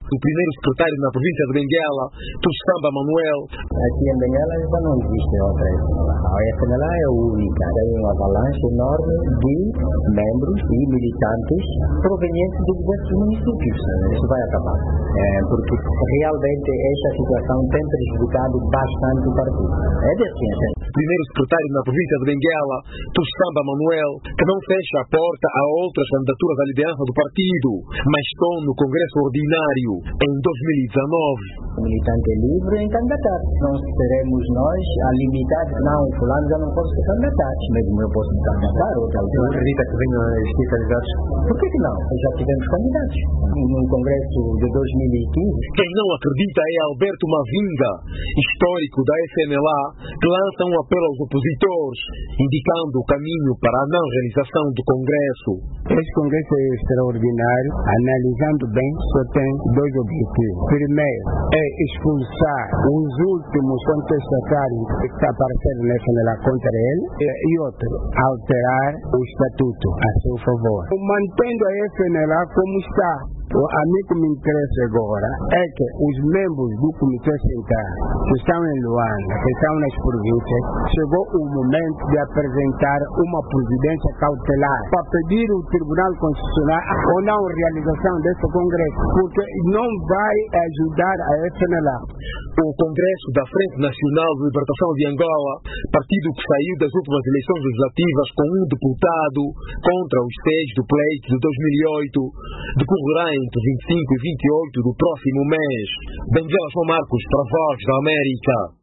O primeiro secretário na província de Benguela, Tussamba Manuel. Aqui em Benguela já não existe outra FNLA. A FNLA é única. Tem uma avalanche enorme de membros e militantes provenientes de diversos municípios. Isso vai acabar. Porque realmente esta situação tem prejudicado bastante o partido. É de ciência. O primeiro secretário na província de Benguela, Tussamba Manuel, que não fecha a porta a outras candidaturas à liderança do partido, mas estão no Congresso Ordinário em 2019. O militante é livre em candidatar. Não seremos nós a limitar, não, fulano já não pode ser candidatar. Mesmo eu posso me candidatar, outra altura. Não acredita que venham a existir candidatos? Por que não? Já tivemos candidatos. No Congresso de 2015. Quem não acredita é Alberto Mavinga, histórico da FNLA, que lança um apelo aos opositores, indicando o caminho para a não realização do Congresso. Este Congresso é extraordinário, analisando bem, só tem dois objetivos. Primeiro, é expulsar os últimos contestatários que está aparecendo na FNLA contra ele, e outro, alterar o estatuto a seu favor. Mantendo a FNLA como está. A mim que me interessa agora é que os membros do Comitê Central que estão em Luanda, que estão nas províncias, chegou o momento de apresentar uma providência cautelar para pedir ao Tribunal Constitucional ou não a realização desse Congresso, porque não vai ajudar a FNLA. O Congresso da Frente Nacional de Libertação de Angola, partido que saiu das últimas eleições legislativas com um deputado contra os 6 do pleito de 2008, decorrerá entre 25 e 28 do próximo mês. Benguela João Marcos, para a Voz da América.